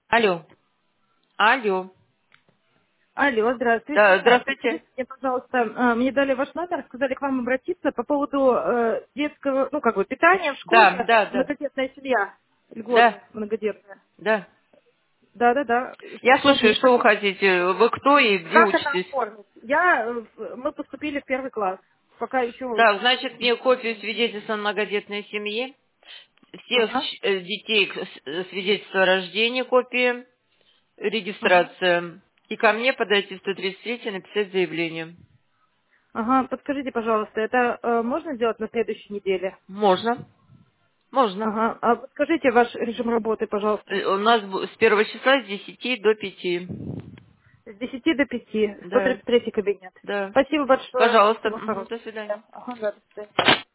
Алло. Алло. Алло, здравствуйте. Да, здравствуйте. Подскажите мне, пожалуйста, мне дали ваш номер, сказали к вам обратиться по поводу детского, ну, как бы, питания в Да, школе, да, да. многодетная семья, Да, льготная, многодетная. да. Да-да-да. Я Что слушаю, мне, что вы хотите. Вы кто и где как это учитесь? оформить? Мы поступили в первый класс, пока еще... Так, значит, мне копию свидетельства о многодетной семье, всех Ага, детей свидетельства о рождении, копии, ага. регистрация. И ко мне подойти 133 написать заявление. Ага, подскажите, пожалуйста, это можно сделать на следующей неделе? Можно. Можно. Ага, а подскажите ваш режим работы, пожалуйста. У нас с 1 числа с 10 до 5. С 10 до 5, Да, 133 кабинет. да. Спасибо большое. Пожалуйста. Всего хорошего. До свидания. Ага, да, до свидания.